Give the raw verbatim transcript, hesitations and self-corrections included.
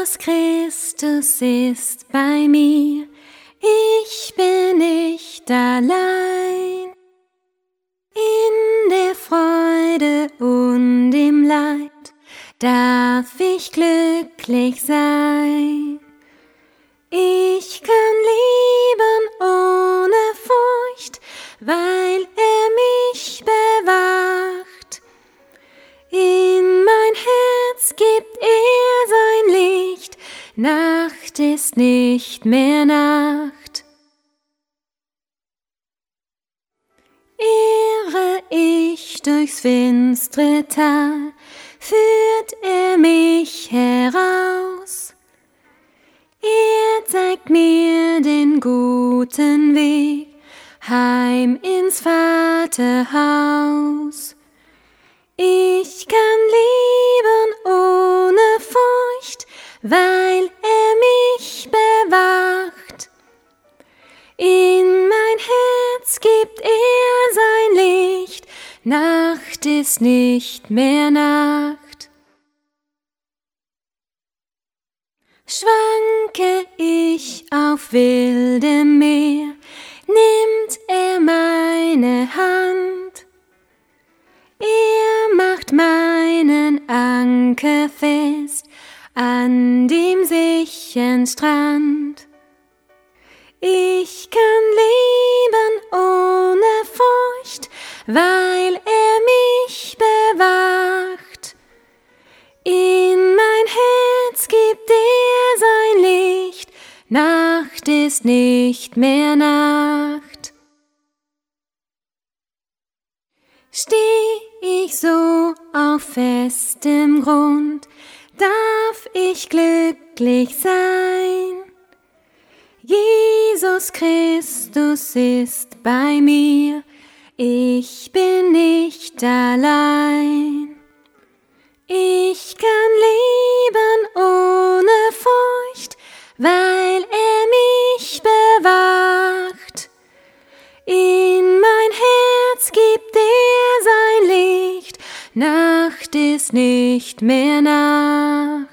Jesus Christus ist bei mir, ich bin nicht allein. In der Freude und im Leid darf ich glücklich sein. Ich kann lieben ohne Furcht, weil er mich bewacht. In mein Herz gibt er sein Licht, Nacht ist nicht mehr Nacht. Irre ich durchs finstre Tal, führt er mich heraus. Er zeigt mir den guten Weg, heim ins Vaterhaus. Ich kann lieben ohne Furcht, weil er mich bewacht. In mein Herz gibt er sein Licht, Nacht ist nicht mehr Nacht. Schwanke ich auf wildem Meer, nimmt er meine Hand. Er macht meinen Anker fest an dem sichern Strand. Ich kann leben ohne Furcht, weil er mich bewacht. In mein Herz gibt er sein Licht, Nacht ist nicht mehr Nacht. Steh ich so auf festem Grund, darf ich glücklich sein. Jesus Christus ist bei mir, ich bin nicht allein. Ich kann leben ohne Furcht, weil er mich bewacht. In mein Herz gibt er sein Licht, Nacht ist nicht mehr Nacht.